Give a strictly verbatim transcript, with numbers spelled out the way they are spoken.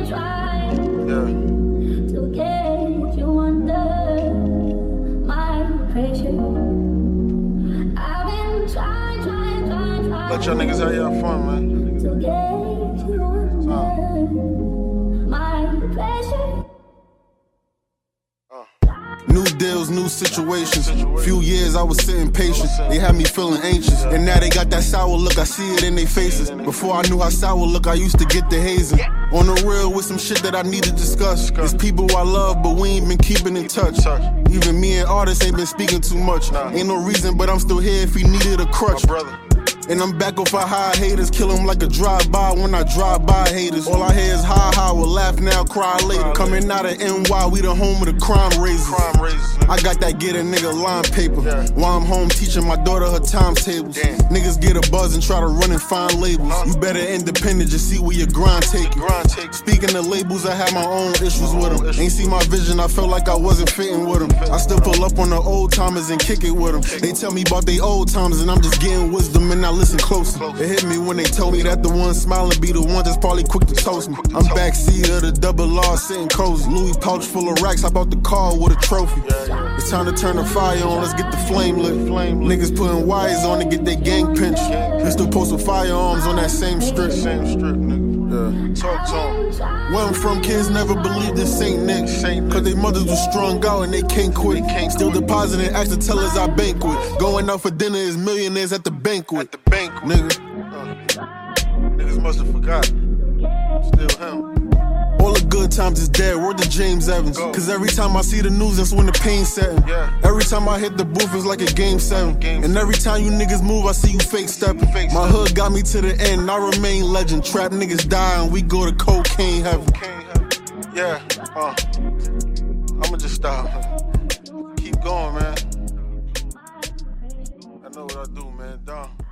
been trying yeah. to get you under my pressure. I've been trying, trying, trying, trying. Let y'all niggas have y'all fun, man. To get you under my pressure. New deals, new situations. Few years I was sitting patient. They had me feeling anxious. And now they got that sour look, I see it in their faces. Before I knew how sour look, I used to get the hazing. On the real with some shit that I need to discuss. There's people I love, but we ain't been keeping in touch. Even me and artists ain't been speaking too much. Ain't no reason, but I'm still here if he needed a crutch. And I'm back off our high haters, kill them like a drive-by when I drive by haters. All I hear is ha ha, we'll laugh now, cry later. Coming out of N Y, we the home of the crime raisers. I got that get a nigga line paper. While I'm home teaching my daughter her times tables. Niggas get a buzz and try to run and find labels. You better independent, just see where your grind take you. Speaking of labels, I had my own issues with them. Ain't see my vision, I felt like I wasn't fitting with them. I still pull up on the old timers and kick it with them. They tell me about they old times and I'm just getting wisdom and I listen closer. It hit me when they told me that the one smiling be the one that's probably quick to toast me. I'm backseat of the double R sitting cozy. Louis pouch full of racks, I bought the car with a trophy. It's time to turn the fire on, let's get the flame lit. Niggas putting wires on to get their gang pinched. They still posting firearms on that same strip. Same strip, nigga. Yeah. Talk to 'em. Where I'm from, kids never believed in Saint Nick. Cause they mothers was strung out and they can't quit. Still depositing acts to tell us I banquet. Going out for dinner is millionaires at the banquet. At the banquet. Nigga. Uh, niggas must have forgot. Still him. All the good times is dead, word to James Evans. Cause every time I see the news, that's when the pain's setting. Every time I hit the booth, it's like a game seven. And every time you niggas move, I see you fake stepping. My hood got me to the end, I remain legend. Trap niggas die and we go to cocaine heaven. Yeah, uh, I'ma just stop. Keep going, man. I know what I do, man. Dom.